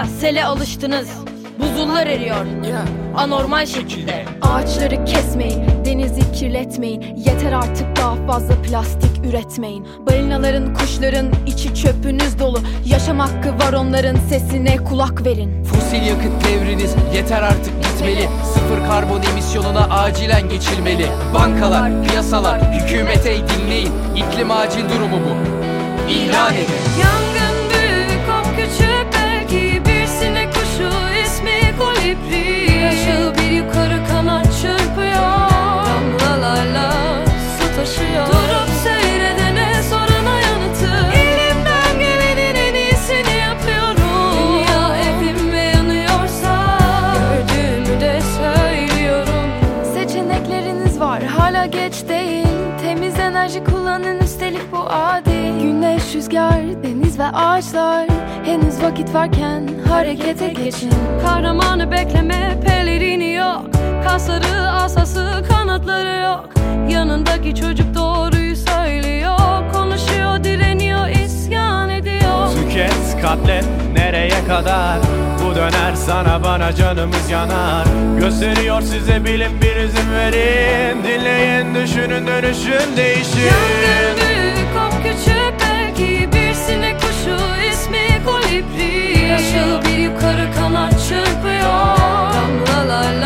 Rüzgara, sele alıştınız. Buzullar eriyor anormal şekilde. Ağaçları kesmeyin, denizi kirletmeyin. Yeter artık daha fazla plastik üretmeyin. Balinaların, kuşların içi çöpünüz dolu. Yaşam hakkı var onların, sesine kulak verin. Fosil yakıt devriniz yeter artık gitmeli. Sıfır karbon emisyonuna acilen geçilmeli. Bankalar, piyasalar, hükümete dinleyin. İklim acil durumu bu, İlan edin. Yangın büyük, ok küçük, belki bir sinek kuşu, ismi kolibri. Aşağı bir yukarı kanat çırpıyor, damlalarla su taşıyor. Durup seyredene sorana yanıtı, elimden gelenin en iyisini yapıyorum. Dünya evim ve yanıyorsa gördüğümü de söylüyorum. Seçenekleriniz var, hala geç değil. Temiz enerji kullanın, üstelik bu adil. Güneş, rüzgar, deniz ve ağaçlar. Henüz vakit varken harekete geçin. Kahramanı bekleme, pelerini yok. Kasları, asası, kanatları yok. Yanındaki çocuk doğruyu söylüyor. Konuşuyor, direniyor, isyan ediyor. Tüket, katlet, nereye kadar? Bu döner sana bana, canımız yanar. Gösteriyor size bilim, bir izin verin. Dinleyin, düşünün, dönüşün değişir. Yangın büyük, ok küçük, belki bir sinek kuşu, ismi kolibri. Aşağı bir yukarı kanat çırpıyor, damlalarla